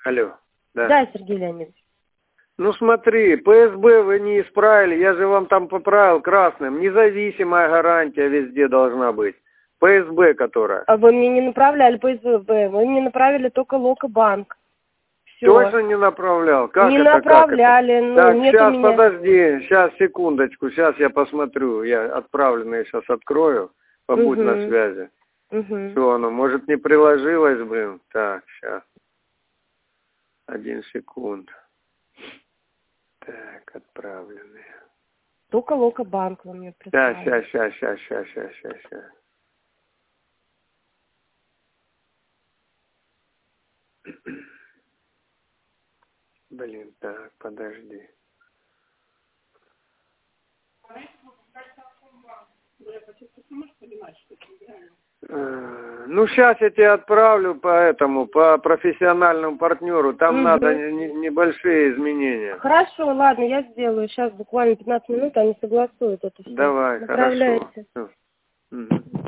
Алло. Да. Да, Сергей Леонидович. Ну смотри, ПСБ вы не исправили, я же вам там поправил красным. Независимая гарантия везде должна быть. ПСБ которая. А вы мне не направляли по СБ, вы мне направили только Локобанк. Все. Точно не направлял? Как не это? направляли, Как это? ну Так, нет сейчас у меня... подожди, сейчас секундочку, сейчас я посмотрю, я отправленные сейчас открою, побудь на связи. Что оно, может не приложилось, блин? Так, сейчас. 1 секунд. Так, отправленные. Только Локобанк вы мне прислали. Да, сейчас. Блин, так, подожди. Ну, сейчас я тебе отправлю по профессиональному партнеру. Там надо небольшие изменения. Хорошо, ладно, я сделаю. Сейчас буквально 15 минут, они согласуют это все. Давай, Направляйте. хорошо.